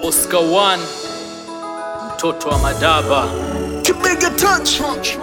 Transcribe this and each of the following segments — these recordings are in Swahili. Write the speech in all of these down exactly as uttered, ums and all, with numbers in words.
Oscar One, mtoto wa Madaba. Kibega touch.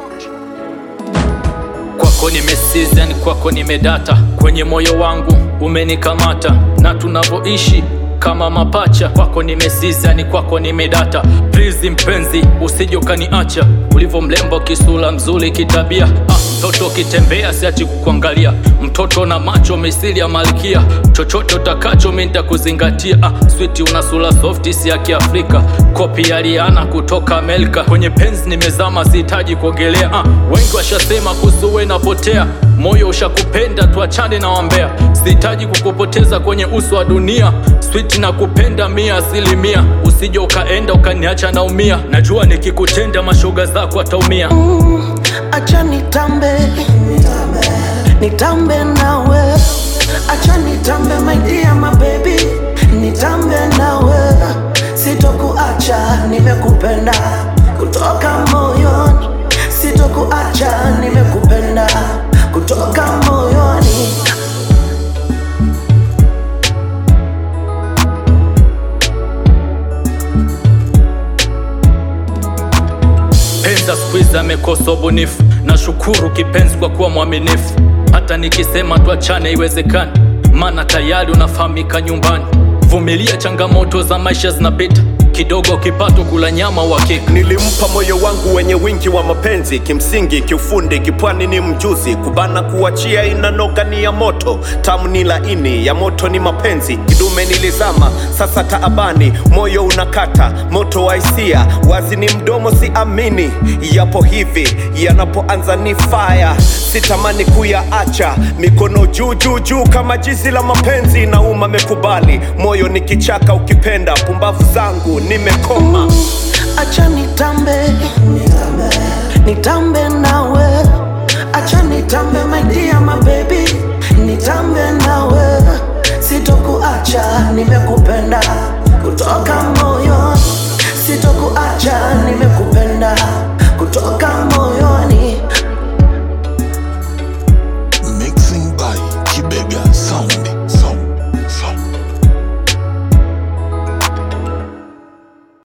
Kwako nimesiza, ni kwako nimedata, kwenye moyo wangu umenikamata, na tunavyoishi kama mapacha. Kwako nimesiza, ni kwako nimedata, please mpenzi usije ukaniacha. Ulivyo mlembo, kisula mzuri, kitabia, ah, mtoto kitembea siachi kukuangalia, mtoto na macho misili ya malkia, chochote utakacho mimi nitakuzingatia. Ah, sweet una sura soft si ya Kiafrika, kopi ya Rihanna kutoka Amerika. Kwenye penzi nimezama, sihitaji kuogelea. Ah, wengi washasema kuhusu wewe napotea, moyo ushakupenda, tuachane na wambea. Sihitaji kukupoteza kwenye uso wa dunia, sweet na kupenda mia asilimia. Usije ukaenda ukaniacha naumia, najua nikikutenda mashoga zako ataumia. Mm, acha nitambe, nitambe, nitambe nawe. Acha nitambe my dear my baby, nitambe nawe. Sitokuacha, nimekupenda kutoka moyoni. Sitokuacha, nimekupenda kutoka moyoni. Penza squeeze amekosa ubunifu, na shukuru kipenzi kwa kuwa mwaminifu. Hata nikisema tuachane iwezekani, maana tayari unafahamika nyumbani. Vumilia, changamoto za maisha zinapita, kidogo kipato, kula nyama uhakika. Nilimpa moyo wangu wenye wingi wa mapenzi, kimsingi kiufundi kipwani ni mjuzi. Kubana kuachia inanoga ni ya moto, tamu ni laini, ya moto ni mapenzi. Kidume nilizama, sasa taabani, moyo unakata, moto wa hisia, wazi ni mdomo si amini. Yapo hivi, yanapoanza ni fire, sitamani kuyaacha. Mikono juu juu juu kama jizi la mapenzi, na uma mekubali, moyo ni kichaka ukipenda, pumbavu zangu nimekoma. Mm, acha nitambe, nitambe, nitambe nawe. Acha nitambe my dear my baby, nitambe nawe. Sitokuacha, nimekupenda kutoka moyoni. Sitokuacha, nimekupenda kutoka